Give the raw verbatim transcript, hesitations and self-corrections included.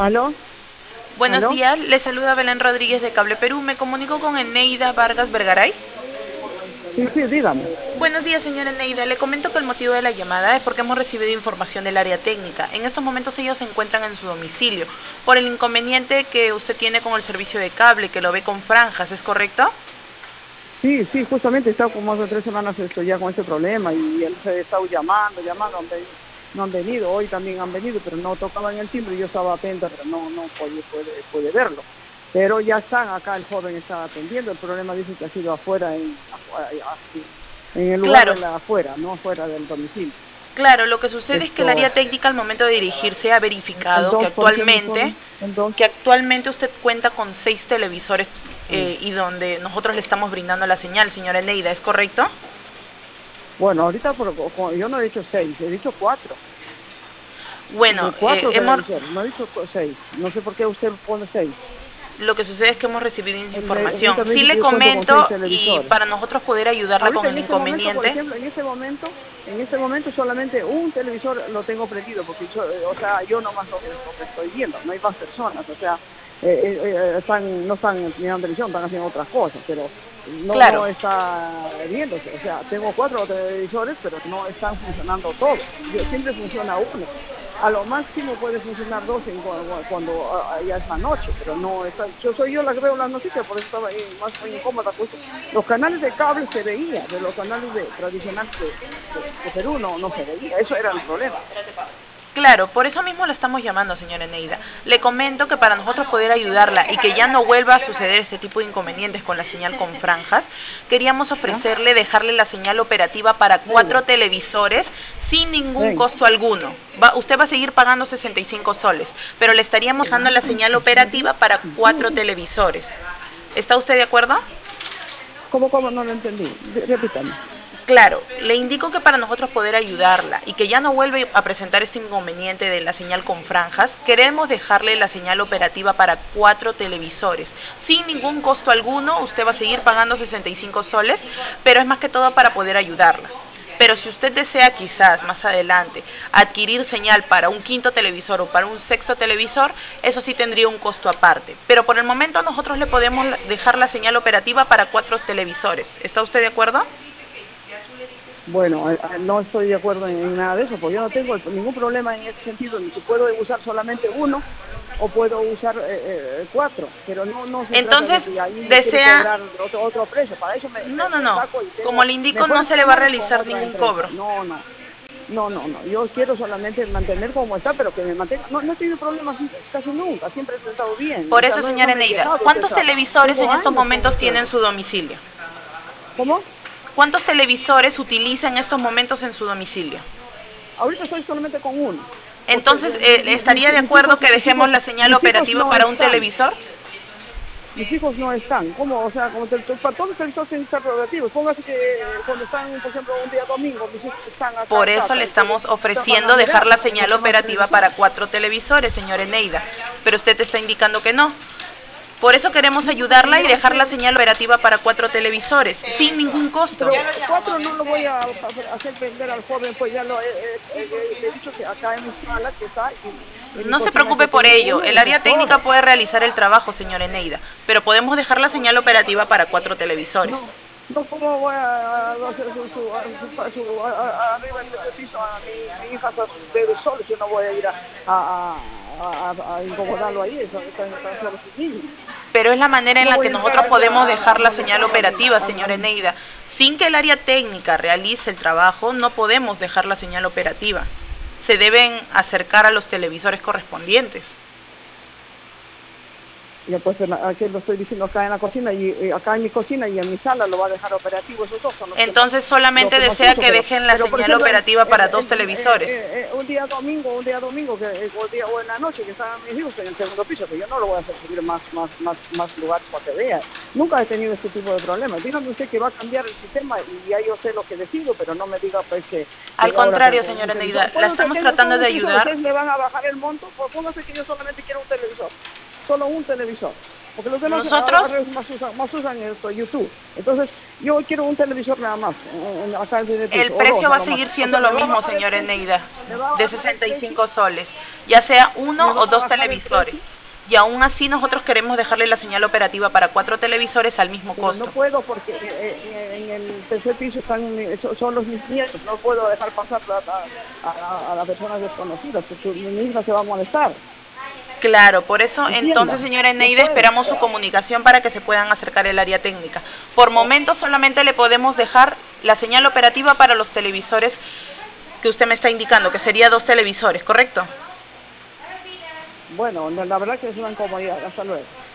¿Aló? Buenos ¿Aló? días, le saluda Belén Rodríguez de Cable Perú. Me comunico con Eneida Vargas Vergaray. Sí, sí, dígame. Buenos días, señora Eneida. Le comento que el motivo de la llamada es porque hemos recibido información del área técnica. En estos momentos ellos se encuentran en su domicilio por el inconveniente que usted tiene con el servicio de cable, que lo ve con franjas, ¿es correcto? Sí, sí, justamente he estado como hace tres semanas estoy ya con ese problema y él se ha estado llamando, llamando, han venido- no han venido, hoy también han venido, pero no tocaban el timbre y yo estaba atenta, pero no, no puede, puede, puede verlo. Pero ya están acá, el joven está atendiendo, el problema dice que ha sido afuera, en, afuera, así, en el lugar de Claro, la afuera, no afuera del domicilio. claro. Lo que sucede es que el Esto, área técnica al momento de dirigirse ha verificado que entonces, ¿por qué no actualmente, son? Entonces, que actualmente usted cuenta con seis televisores mm. eh, y donde nosotros le estamos brindando la señal, señora Eneida, ¿es correcto? Bueno, ahorita por- con- yo no he dicho seis, he dicho cuatro. Bueno, De eh, cuatro hemos, televisores, no he dicho cu- seis. No sé por qué usted pone seis. lo que sucede es que hemos recibido Él me- información. ahorita me Sí dice que le yo cuento con seis comento y televisores. para nosotros poder ayudarla con Ahorita el en este momento, por inconveniente. ejemplo, en este momento, en este momento solamente un televisor lo tengo prendido, porque yo, eh, o sea, yo nomás lo que, lo que estoy viendo, no hay más personas, o sea, eh, eh, eh, están, no están mirando televisión, están haciendo otras cosas, pero no, Claro, no está viéndose, o sea, tengo cuatro televisores, pero no están funcionando todos. Yo, siempre funciona uno. A lo máximo puede funcionar dos en cua- cuando ah, ya es la noche, pero no está, yo soy yo la que veo las noticias, por eso estaba ahí más muy incómoda. Pues, los canales de cable se veía, de los canales de, tradicionales de, de- de Perú no, no se veía, eso era el problema. claro, por eso mismo la estamos llamando, señora Eneida. Le comento que para nosotros poder ayudarla y que ya no vuelva a suceder este tipo de inconvenientes con la señal con franjas, queríamos ¿Ya? ofrecerle dejarle la señal operativa para cuatro Venga, televisores sin ningún venga, costo alguno. Va, usted va a seguir pagando sesenta y cinco soles, pero le estaríamos dejando la señal operativa para cuatro televisores. ¿Está usted de acuerdo? ¿cómo, cómo? No lo entendí, De- repítame. Claro, le indico que para nosotros poder ayudarla y que ya no vuelva a presentar este inconveniente de la señal con franjas, queremos dejarle la señal operativa para cuatro televisores. Sin ningún costo alguno, usted va a seguir pagando sesenta y cinco soles, pero es más que todo para poder ayudarla. Pero si usted desea quizás más adelante adquirir señal para un quinto televisor o para un sexto televisor, eso sí tendría un costo aparte. Pero por el momento nosotros le podemos dejar la señal operativa para cuatro televisores. ¿Está usted de acuerdo? Bueno, eh, eh, no estoy de acuerdo en, en nada de eso, porque yo no tengo el- ningún problema en ese sentido, ni si puedo usar solamente uno o puedo usar eh, eh, cuatro, pero no no se trata de Entonces, que ahí me quiere desea. cobrar otro, otro precio, para eso me, No, me, no, me no. saco y Como tengo le indico, no mejores se le va a canales con realizar otra ningún empresa. cobro. No, no, no, no, no, yo quiero solamente mantener como está, pero que me mantenga, no, no he tenido problemas casi nunca, siempre he estado bien, o Por sea, eso, no, no señora me he Neida, quejado, usted ¿cuántos sabe, televisores tengo en estos años con momentos tiene en ustedes. su domicilio? ¿Cómo? ¿Cuántos televisores utiliza en estos momentos en su domicilio? Ahorita estoy solamente con uno, porque Entonces, de- eh, mi- mis, ¿estaría de mis acuerdo hijos, que mis dejemos hijos, la señal mis hijos operativa no para un están, televisor? mis hijos no están, ¿cómo? O sea, como te, para todos los televisores tienen que estar programativos. Póngase que cuando están, por ejemplo, un día domingo, mis hijos están acá Por en eso le casa, entonces estamos se van a ofreciendo dejar mirar la porque no señal tengo más operativa para televisores. cuatro televisores, señora Eneida. Pero usted está indicando que no. Por eso queremos No, porque ayudarla y yo es dejar la que, señal operativa para cuatro televisores, sin ningún costo. pero cuatro no lo voy a pa- hacer vender al joven, pues ya lo he, he- he- le he dicho que acá en mi sala que está, y en mi No se cocina preocupe que por tengo ello, uno y el eso es área técnica todo. puede realizar el trabajo, señora Eneida, pero podemos dejar la señal operativa para cuatro televisores. No, no, ¿cómo voy a, a hacer su, su, a- su, pa- su- a- a- arriba del tercer piso a mi, mi hija hasta sus bebés solos? Yo no voy a ir a, a, a, a- a incomodarlo ahí, están, están, están solos sus niños. Pero es la manera en No la voy que a entrar nosotros ahí a, podemos a- a dejar la señal molestarlo al niño. operativa, al- señora al- Eneida. Sin que el área técnica realice el trabajo, no podemos dejar la señal operativa. Se deben acercar a los televisores correspondientes. Ya pues en la- aquí lo estoy diciendo acá en la cocina y eh, acá en mi cocina y en mi sala lo va a dejar operativo, esos dos son los que más Entonces lo solamente que más desea uso, que pero dejen la pero por señal ejemplo el, operativa el, para dos el- eh, televisores. eh, eh, un día domingo, un día domingo que eh, o, día, o en la noche que estaban mis hijos en el segundo piso, que yo no lo voy a hacer subir más más más más lugares para que vea. Nunca he tenido este tipo de problemas. Dígame usted que va a cambiar el sistema y ya yo sé lo que decido, pero no me diga pues que, Al que ahora con, contrario, con un señora televisor. Neida, la ¿Puede usted estamos tener solo tratando un de televisor? ayudar. ¿Ustedes me van a bajar el monto? Pues póngase que yo solamente quiero un televisor, solo un televisor. Porque los demás Nosotros, ahora más usan, más usan esto, YouTube. Entonces, yo quiero un televisor nada más, en, acá en el piso, el o precio dos, va a a lo seguir más. O siendo sea, lo me va a mismo, bajar el señora precio, Eneida, me va a de bajar el sesenta y precio, cinco soles, ya sea uno me va o a dos bajar el televisores. precio. Y aún así nosotros queremos dejarle la señal operativa para cuatro televisores al mismo Pero no costo. puedo porque eh, en el tercer piso están eh, son son los mis nietos, no puedo dejar pasar a, a, a las personas desconocidas, porque mi hija se va a molestar. Claro, por eso Entienda, entonces, señora no Eneida, puedo. esperamos su comunicación para que se puedan acercar el área técnica. Por momentos solamente le podemos dejar la señal operativa para los televisores que usted me está indicando, que sería dos televisores, ¿correcto? Bueno, la verdad que es una incomodidad. Hasta luego.